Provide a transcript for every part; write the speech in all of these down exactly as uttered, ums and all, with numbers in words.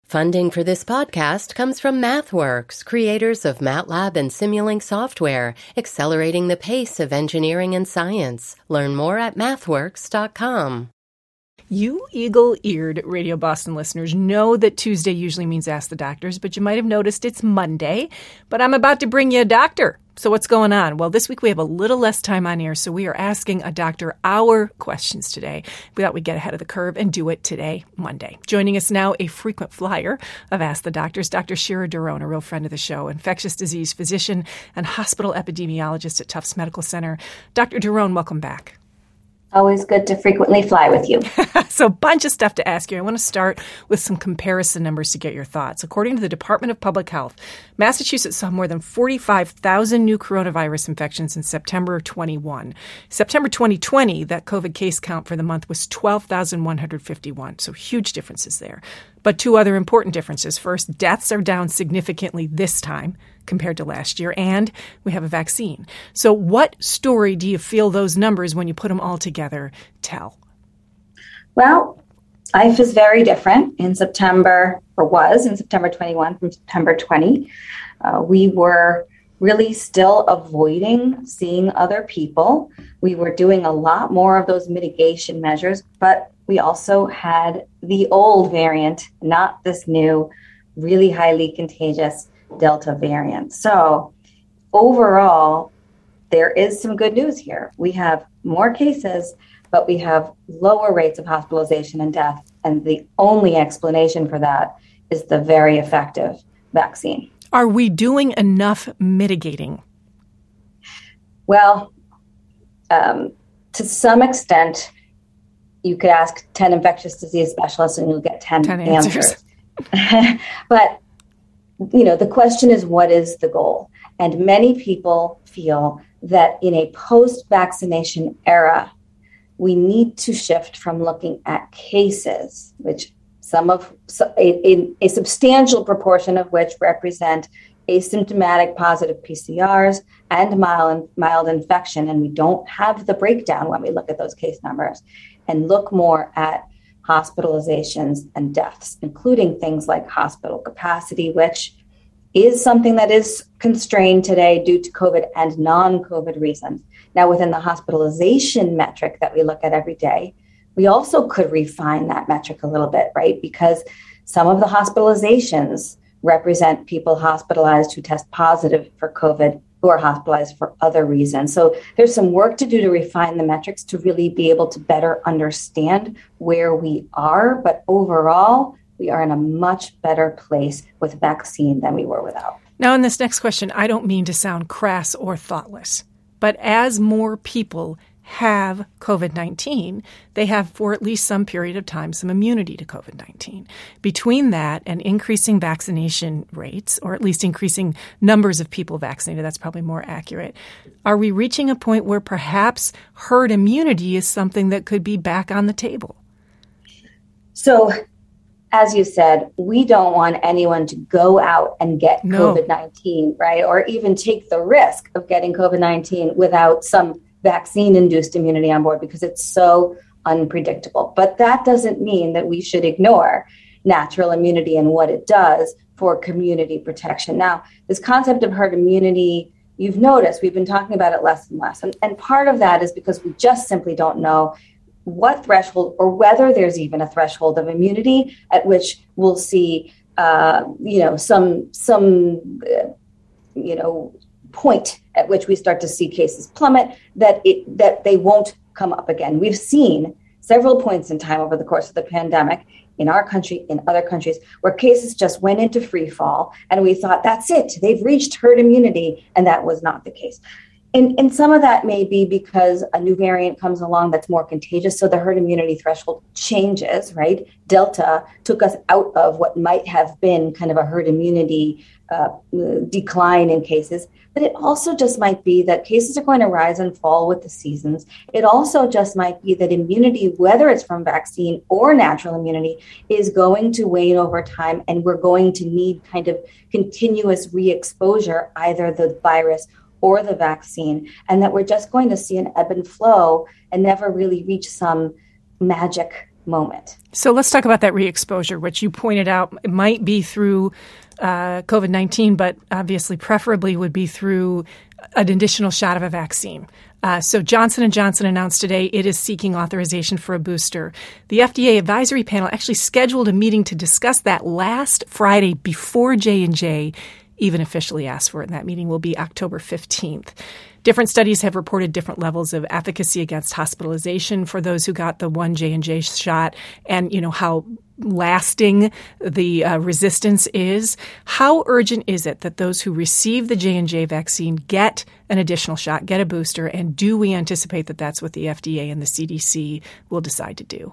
Funding for this podcast comes from MathWorks, creators of MATLAB and Simulink software, accelerating the pace of engineering and science. Learn more at mathworks dot com. You eagle-eared Radio Boston listeners know that Tuesday usually means Ask the Doctors, but you might have noticed it's Monday. But I'm about to bring you a doctor. So what's going on? Well, this week we have a little less time on air, so we are asking a doctor our questions today. We thought we'd get ahead of the curve and do it today, Monday. Joining us now, a frequent flyer of Ask the Doctors, Doctor Shira Doron, a real friend of the show, infectious disease physician and hospital epidemiologist at Tufts Medical Center. Doctor Doron, welcome back. Always good to frequently fly with you. So a bunch of stuff to ask you. I want to start with some comparison numbers to get your thoughts. According to the Department of Public Health, Massachusetts saw more than forty-five thousand new coronavirus infections in September of twenty-one. September twenty twenty, that COVID case count for the month was twelve thousand one hundred fifty-one. So huge differences there. But two other important differences. First, deaths are down significantly this time compared to last year, and we have a vaccine. So what story do you feel those numbers, when you put them all together, tell? Well, life is very different in September, or was in September twenty-one from September twenty. Uh, we were really still avoiding seeing other people. We were doing a lot more of those mitigation measures, but we also had the old variant, not this new, really highly contagious Delta variant. So overall, there is some good news here. We have more cases, but we have lower rates of hospitalization and death. And the only explanation for that is the very effective vaccine. Are we doing enough mitigating? Well, um, to some extent, you could ask ten infectious disease specialists and you'll get ten, ten answers. answers. But, you know, the question is, what is the goal? And many people feel that in a post-vaccination era, we need to shift from looking at cases, which some of a, a, a substantial proportion of which represent asymptomatic positive P C Rs and mild, mild infection. And we don't have the breakdown when we look at those case numbers, and look more at hospitalizations and deaths, including things like hospital capacity, which is something that is constrained today due to COVID and non-COVID reasons. Now, within the hospitalization metric that we look at every day, we also could refine that metric a little bit, right? Because some of the hospitalizations represent people hospitalized who test positive for COVID, who are hospitalized for other reasons. So there's some work to do to refine the metrics to really be able to better understand where we are. But overall, we are in a much better place with vaccine than we were without. Now, in this next question, I don't mean to sound crass or thoughtless, but as more people have COVID nineteen, they have, for at least some period of time, some immunity to COVID nineteen. Between that and increasing vaccination rates, or at least increasing numbers of people vaccinated, that's probably more accurate, are we reaching a point where perhaps herd immunity is something that could be back on the table? So, as you said, we don't want anyone to go out and get no. COVID nineteen, right? Or even take the risk of getting COVID nineteen without some vaccine-induced immunity on board, because it's so unpredictable. But that doesn't mean that we should ignore natural immunity and what it does for community protection. Now, this concept of herd immunity, you've noticed we've been talking about it less and less. And, and part of that is because we just simply don't know what threshold, or whether there's even a threshold of immunity at which we'll see, uh, you know, some, some, uh, you know, point at which we start to see cases plummet, that it that they won't come up again. We've seen several points in time over the course of the pandemic in our country, in other countries, where cases just went into free fall, and we thought, that's it, they've reached herd immunity, and that was not the case. And, and some of that may be because a new variant comes along that's more contagious, so the herd immunity threshold changes, right? Delta took us out of what might have been kind of a herd immunity uh, decline in cases. But it also just might be that cases are going to rise and fall with the seasons. It also just might be that immunity, whether it's from vaccine or natural immunity, is going to wane over time, and we're going to need kind of continuous re-exposure, either the virus or the vaccine, and that we're just going to see an ebb and flow and never really reach some magic moment. So let's talk about that re-exposure, which you pointed out it might be through uh, COVID nineteen, but obviously preferably would be through an additional shot of a vaccine. Uh, so Johnson and Johnson announced today it is seeking authorization for a booster. The F D A advisory panel actually scheduled a meeting to discuss that last Friday before J and J even officially asked for it, and that meeting will be October fifteenth. Different studies have reported different levels of efficacy against hospitalization for those who got the one J and J shot, and you know how lasting the uh, resistance is. How urgent is it that those who receive the J and J vaccine get an additional shot, get a booster, and do we anticipate that that's what the F D A and the C D C will decide to do?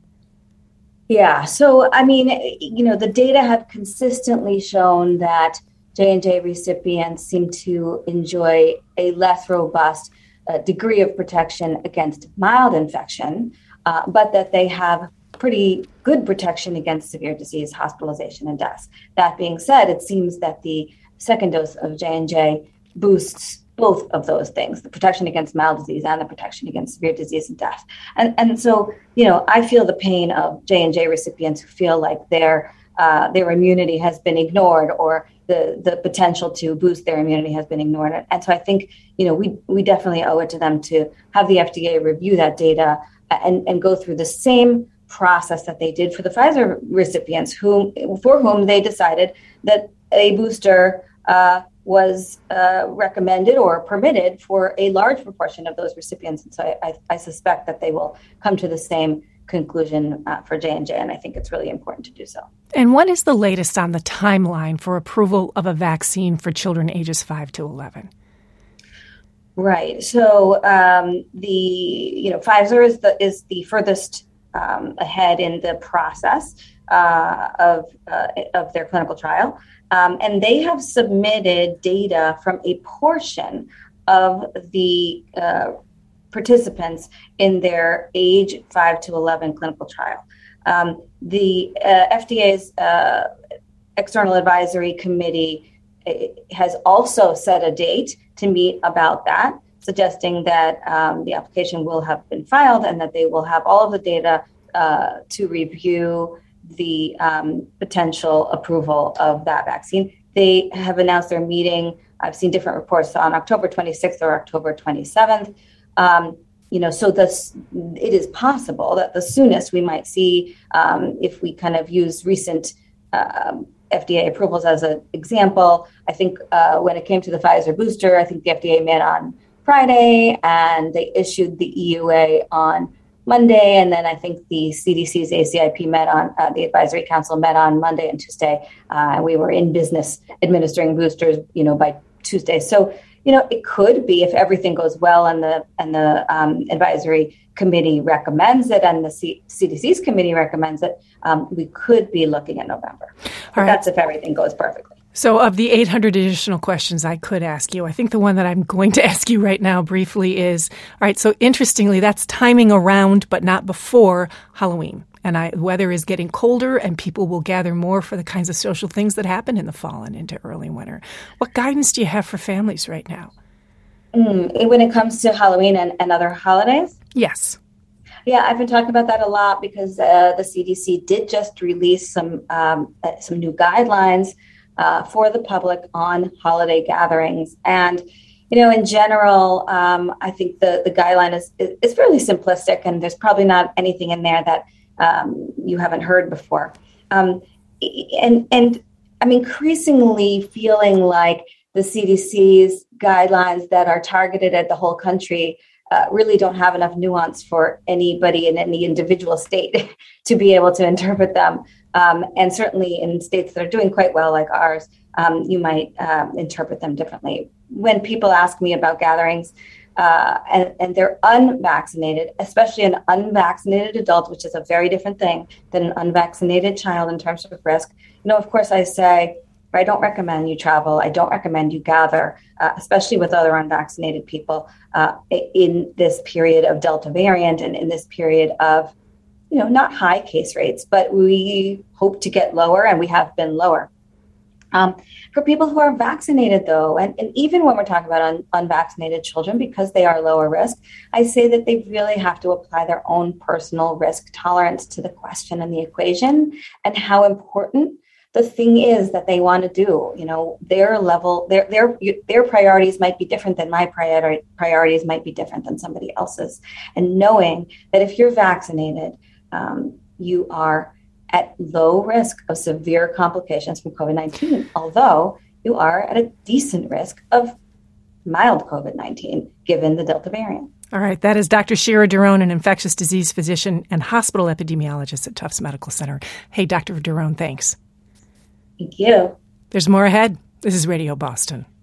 Yeah, so I mean, you know, the data have consistently shown that J and J recipients seem to enjoy a less robust uh, degree of protection against mild infection, uh, but that they have pretty good protection against severe disease, hospitalization, and deaths. That being said, it seems that the second dose of J and J boosts both of those things, the protection against mild disease and the protection against severe disease and death. And, and so, you know, I feel the pain of J and J recipients who feel like their uh, their immunity has been ignored, or the, the potential to boost their immunity has been ignored. And so I think, you know, we, we definitely owe it to them to have the F D A review that data and, and go through the same process that they did for the Pfizer recipients, whom for whom they decided that a booster uh, was uh, recommended or permitted for a large proportion of those recipients. And so I, I suspect that they will come to the same conclusion uh, for J and J, and I think it's really important to do so. And what is the latest on the timeline for approval of a vaccine for children ages five to eleven? Right. So um, the you know Pfizer is the is the furthest um, ahead in the process uh, of uh, of their clinical trial, um, and they have submitted data from a portion of the uh, participants in their age five to eleven clinical trial. Um, the uh, F D A's uh, External Advisory Committee has also set a date to meet about that, suggesting that um, the application will have been filed and that they will have all of the data uh, to review the um, potential approval of that vaccine. They have announced their meeting. I've seen different reports on October twenty-sixth or October twenty-seventh. Um, you know, so this, it is possible that the soonest we might see, um, if we kind of use recent um, F D A approvals as an example, I think uh, when it came to the Pfizer booster, I think the F D A met on Friday and they issued the E U A on Monday. And then I think the C D C's A C I P met on, uh, the Advisory Council met on Monday and Tuesday. Uh, and we were in business administering boosters, you know, by Tuesday. So, you know, it could be, if everything goes well and the and the um, advisory committee recommends it and the C- CDC's committee recommends it, um, we could be looking at November. Right. That's if everything goes perfectly. So of the eight hundred additional questions I could ask you, I think the one that I'm going to ask you right now briefly is, all right, so interestingly, that's timing around but not before Halloween. And I, the weather is getting colder and people will gather more for the kinds of social things that happen in the fall and into early winter. What guidance do you have for families right now? Mm, when it comes to Halloween and, and other holidays? Yes. Yeah, I've been talking about that a lot because uh, the C D C did just release some um, uh, some new guidelines uh, for the public on holiday gatherings. And, you know, in general, um, I think the, the guideline is, is fairly simplistic, and there's probably not anything in there that Um, you haven't heard before. Um, and, and I'm increasingly feeling like the C D C's guidelines that are targeted at the whole country uh, really don't have enough nuance for anybody in any individual state to be able to interpret them. Um, and certainly in states that are doing quite well, like ours, um, you might um, interpret them differently. When people ask me about gatherings, Uh, and, and they're unvaccinated, especially an unvaccinated adult, which is a very different thing than an unvaccinated child in terms of risk. You know, of course, I say, I don't recommend you travel. I don't recommend you gather, uh, especially with other unvaccinated people uh, in this period of Delta variant and in this period of, you know, not high case rates, but we hope to get lower, and we have been lower. Um, for people who are vaccinated, though, and, and even when we're talking about un, unvaccinated children, because they are lower risk, I say that they really have to apply their own personal risk tolerance to the question and the equation, and how important the thing is that they want to do. You know, their level, their their their priorities might be different than my priori- priorities might be different than somebody else's. And knowing that if you're vaccinated, um, you are at low risk of severe complications from COVID nineteen, although you are at a decent risk of mild COVID nineteen, given the Delta variant. All right. That is Doctor Shira Doron, an infectious disease physician and hospital epidemiologist at Tufts Medical Center. Hey, Doctor Doron, thanks. Thank you. There's more ahead. This is Radio Boston.